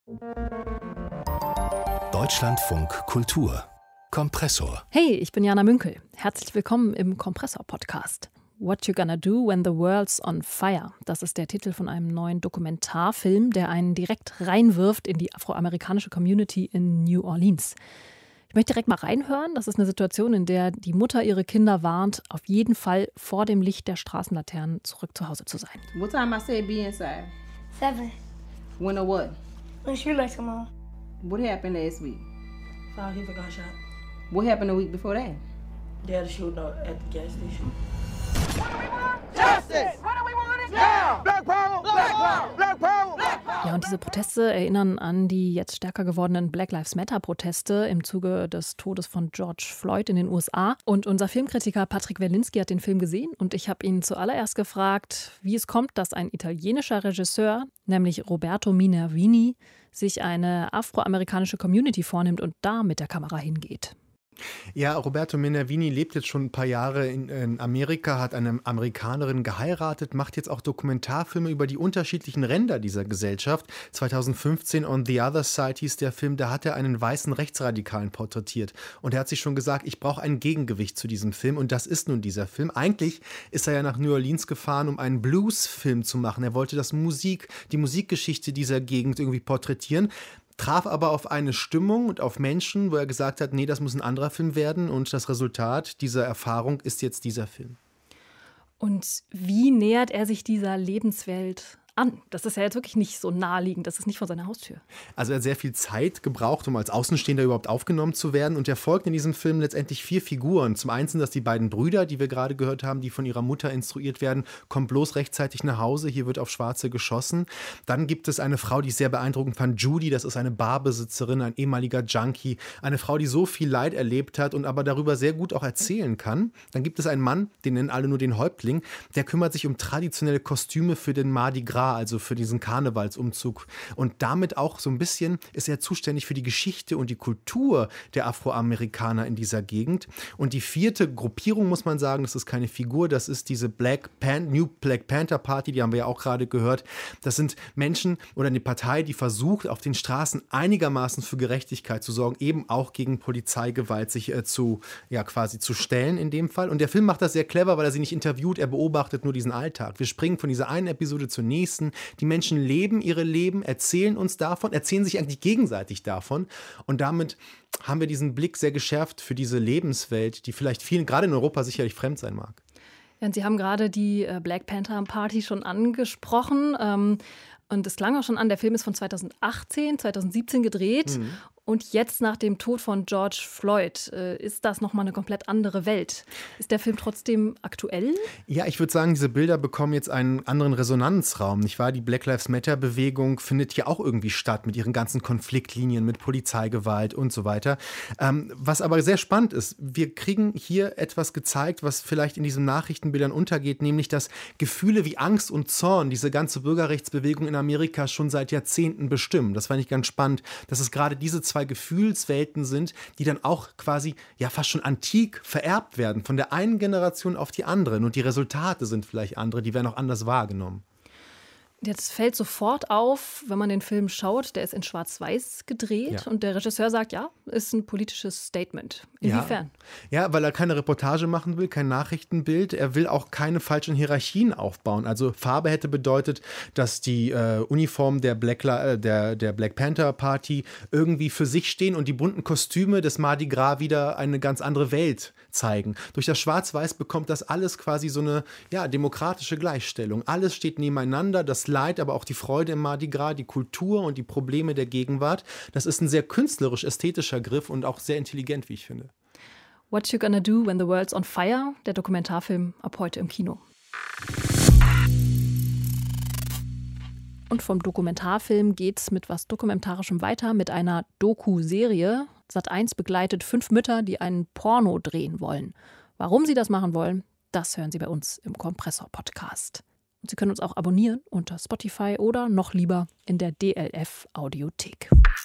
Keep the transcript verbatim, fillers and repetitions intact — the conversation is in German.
Deutschlandfunk Kultur Kompressor. Hey, ich bin Jana Münkel. Herzlich willkommen im Kompressor-Podcast. What You Gonna Do When the World's on Fire. Das ist der Titel von einem neuen Dokumentarfilm, der einen direkt reinwirft in die afroamerikanische Community in New Orleans. Ich möchte direkt mal reinhören. Das ist eine Situation, in der die Mutter ihre Kinder warnt, auf jeden Fall vor dem Licht der Straßenlaternen zurück zu Hause zu sein. What time I said be inside? Seven. When or what? When she likes come on. What happened last week? Five people got shot. What happened the week before that? They had a shooting up at the gas station. Justice! What do we want now? Black power! Black power! Black power! Black power! Ja, und diese Proteste erinnern an die jetzt stärker gewordenen Black Lives Matter-Proteste im Zuge des Todes von George Floyd in den U S A. Und unser Filmkritiker Patrick Werlinski hat den Film gesehen und ich habe ihn zuallererst gefragt, wie es kommt, dass ein italienischer Regisseur, nämlich Roberto Minervini, sich eine afroamerikanische Community vornimmt und da mit der Kamera hingeht. Ja, Roberto Minervini lebt jetzt schon ein paar Jahre in, in Amerika, hat eine Amerikanerin geheiratet, macht jetzt auch Dokumentarfilme über die unterschiedlichen Ränder dieser Gesellschaft. zweitausendfünfzehn On the Other Side hieß der Film, da hat er einen weißen Rechtsradikalen porträtiert. Und er hat sich schon gesagt, ich brauche ein Gegengewicht zu diesem Film. Und das ist nun dieser Film. Eigentlich ist er ja nach New Orleans gefahren, um einen Blues-Film zu machen. Er wollte das Musik, die Musikgeschichte dieser Gegend irgendwie porträtieren. Traf aber auf eine Stimmung und auf Menschen, wo er gesagt hat, nee, das muss ein anderer Film werden. Und das Resultat dieser Erfahrung ist jetzt dieser Film. Und wie nähert er sich dieser Lebenswelt an? Das ist ja jetzt wirklich nicht so naheliegend, das ist nicht vor seiner Haustür. Also er hat sehr viel Zeit gebraucht, um als Außenstehender überhaupt aufgenommen zu werden. Und er folgt in diesem Film letztendlich vier Figuren. Zum einen sind das die beiden Brüder, die wir gerade gehört haben, die von ihrer Mutter instruiert werden, kommt bloß rechtzeitig nach Hause, hier wird auf Schwarze geschossen. Dann gibt es eine Frau, die ich sehr beeindruckend fand, Judy, das ist eine Barbesitzerin, ein ehemaliger Junkie. Eine Frau, die so viel Leid erlebt hat und aber darüber sehr gut auch erzählen kann. Dann gibt es einen Mann, den nennen alle nur den Häuptling, der kümmert sich um traditionelle Kostüme für den Mardi Gras, also für diesen Karnevalsumzug. Und damit auch so ein bisschen ist er zuständig für die Geschichte und die Kultur der Afroamerikaner in dieser Gegend. Und die vierte Gruppierung, muss man sagen, das ist keine Figur, das ist diese Black Pan- New Black Panther Party, die haben wir ja auch gerade gehört. Das sind Menschen oder eine Partei, die versucht, auf den Straßen einigermaßen für Gerechtigkeit zu sorgen, eben auch gegen Polizeigewalt sich äh, zu, ja, quasi zu stellen in dem Fall. Und der Film macht das sehr clever, weil er sie nicht interviewt, er beobachtet nur diesen Alltag. Wir springen von dieser einen Episode zur nächsten. Die Menschen leben ihre Leben, erzählen uns davon, erzählen sich eigentlich gegenseitig davon. Und damit haben wir diesen Blick sehr geschärft für diese Lebenswelt, die vielleicht vielen, gerade in Europa, sicherlich fremd sein mag. Ja, und Sie haben gerade die Black Panther Party schon angesprochen. Und es klang auch schon an, der Film ist von zweitausendachtzehn, zweitausendsiebzehn gedreht. Mhm. Und jetzt nach dem Tod von George Floyd äh, ist das nochmal eine komplett andere Welt. Ist der Film trotzdem aktuell? Ja, ich würde sagen, diese Bilder bekommen jetzt einen anderen Resonanzraum, nicht wahr? Die Black Lives Matter-Bewegung findet hier auch irgendwie statt mit ihren ganzen Konfliktlinien, mit Polizeigewalt und so weiter. Ähm, was aber sehr spannend ist, wir kriegen hier etwas gezeigt, was vielleicht in diesen Nachrichtenbildern untergeht, nämlich dass Gefühle wie Angst und Zorn diese ganze Bürgerrechtsbewegung in Amerika schon seit Jahrzehnten bestimmen. Das fand ich ganz spannend, dass es gerade diese zwei Gefühlswelten sind, die dann auch quasi ja fast schon antik vererbt werden von der einen Generation auf die andere. Und die Resultate sind vielleicht andere, die werden auch anders wahrgenommen. Jetzt fällt sofort auf, wenn man den Film schaut, der ist in Schwarz-Weiß gedreht Ja. und der Regisseur sagt, ja, ist ein politisches Statement. Inwiefern? Ja. ja, weil er keine Reportage machen will, kein Nachrichtenbild. Er will auch keine falschen Hierarchien aufbauen. Also Farbe hätte bedeutet, dass die äh, Uniformen der Black, äh, der, der Black Panther Party irgendwie für sich stehen und die bunten Kostüme des Mardi Gras wieder eine ganz andere Welt zeigen. Durch das Schwarz-Weiß bekommt das alles quasi so eine ja, demokratische Gleichstellung. Alles steht nebeneinander, das Leid, aber auch die Freude im Mardi Gras, die Kultur und die Probleme der Gegenwart. Das ist ein sehr künstlerisch-ästhetischer Griff und auch sehr intelligent, wie ich finde. What You Gonna Do When the World's on Fire, der Dokumentarfilm ab heute im Kino. Und vom Dokumentarfilm geht's mit was Dokumentarischem weiter, mit einer Doku-Serie. Sat eins begleitet fünf Mütter, die einen Porno drehen wollen. Warum sie das machen wollen, das hören Sie bei uns im Kompressor-Podcast. Und Sie können uns auch abonnieren unter Spotify oder noch lieber in der D L F-Audiothek.